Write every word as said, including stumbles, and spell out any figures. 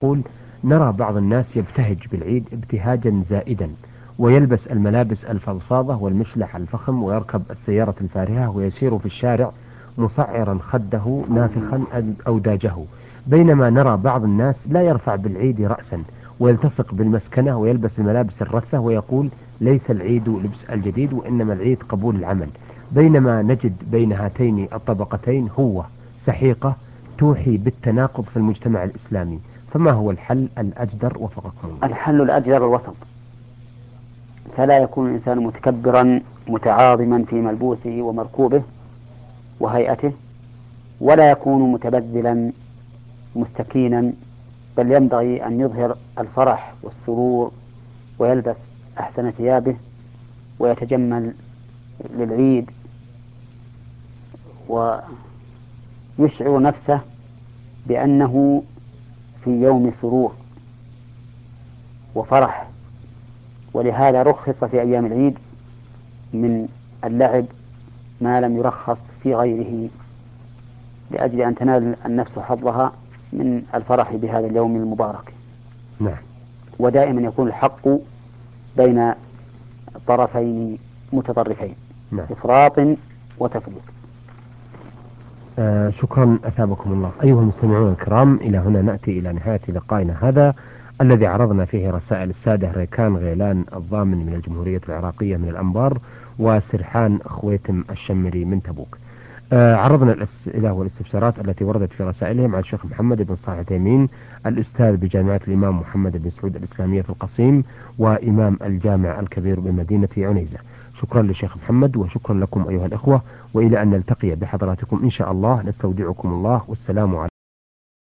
يقول: نرى بعض الناس يبتهج بالعيد ابتهاجا زائدا، ويلبس الملابس الفضفاضة والمشلح الفخم، ويركب السيارة الفارهة، ويسير في الشارع مسعرا خده نافخا أوداجه، بينما نرى بعض الناس لا يرفع بالعيد رأسا، ويلتصق بالمسكنة، ويلبس الملابس الرثة، ويقول: ليس العيد لبس الجديد، وإنما العيد قبول العمل. بينما نجد بين هاتين الطبقتين هو سحيقة توحي بالتناقض في المجتمع الإسلامي. فما هو الحل الأجدر وفقكم الله؟ الحل الأجدر الوسط، فلا يكون الإنسان متكبرا متعاظما في ملبوسه ومركوبه وهيئته، ولا يكون متبذلا مستكينا، بل ينبغي أن يظهر الفرح والسرور ويلبس أحسن ثيابه ويتجمل للعيد، ويشعر نفسه بأنه في يوم سرور وفرح. ولهذا رخص في أيام العيد من اللعب ما لم يرخص في غيره، لأجل أن تنال النفس حظها من الفرح بهذا اليوم المبارك. نعم. ودائما يكون الحق بين طرفين متطرفين، نعم. إفراط وتفريط. آه شكرا أثابكم الله. أيها المستمعون الكرام، إلى هنا نأتي إلى نهاية لقائنا هذا الذي عرضنا فيه رسائل السادة ريكان غيلان الضامن من الجمهورية العراقية من الأنبار، وسرحان خويتم الشمري من تبوك. آه عرضنا الأسئلة والاستفسارات التي وردت في رسائلهم على الشيخ محمد بن صالح تيمين، الأستاذ بجامعة الإمام محمد بن سعود الإسلامية في القصيم، وإمام الجامع الكبير بمدينة عنيزة. شكرا للشيخ محمد، وشكرا لكم أيها الأخوة، وإلى أن نلتقي بحضراتكم إن شاء الله، نستودعكم الله، والسلام عليكم.